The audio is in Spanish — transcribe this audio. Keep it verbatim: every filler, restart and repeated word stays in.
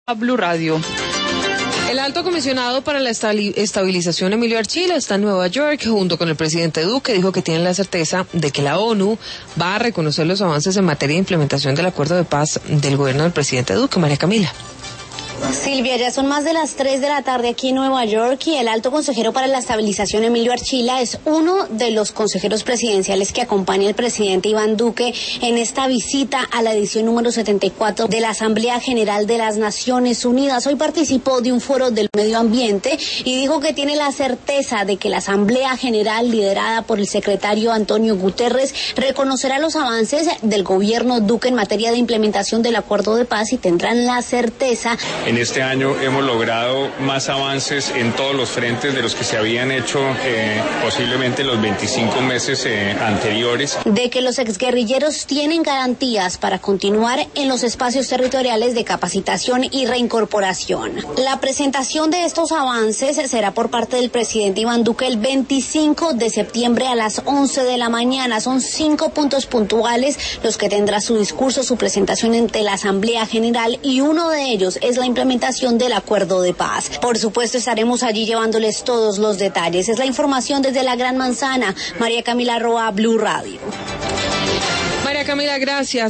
Blue Radio. El alto comisionado para la estabilización, Emilio Archila, está en Nueva York junto con el presidente Duque. Dijo que tienen la certeza de que la ONU va a reconocer los avances en materia de implementación del acuerdo de paz del gobierno del presidente Duque. María Camila. Silvia, ya son más de las tres de la tarde aquí en Nueva York y el alto consejero para la estabilización, Emilio Archila, es uno de los consejeros presidenciales que acompaña al presidente Iván Duque en esta visita a la edición número setenta y cuatro de la Asamblea General de las Naciones Unidas. Hoy participó de un foro del medio ambiente y dijo que tiene la certeza de que la Asamblea General, liderada por el secretario Antonio Guterres, reconocerá los avances del gobierno Duque en materia de implementación del acuerdo de paz y tendrán la certeza. En este año hemos logrado más avances en todos los frentes de los que se habían hecho eh, posiblemente en los veinticinco meses eh, anteriores. De que los exguerrilleros tienen garantías para continuar en los espacios territoriales de capacitación y reincorporación. La presentación de estos avances será por parte del presidente Iván Duque el veinticinco de septiembre a las once de la mañana. Son cinco puntos puntuales los que tendrá su discurso, su presentación ante la Asamblea General, y uno de ellos es la implementación del acuerdo de paz. Por supuesto, estaremos allí llevándoles todos los detalles. Es la información desde la Gran Manzana. María Camila Roa, Blue Radio. María Camila, gracias.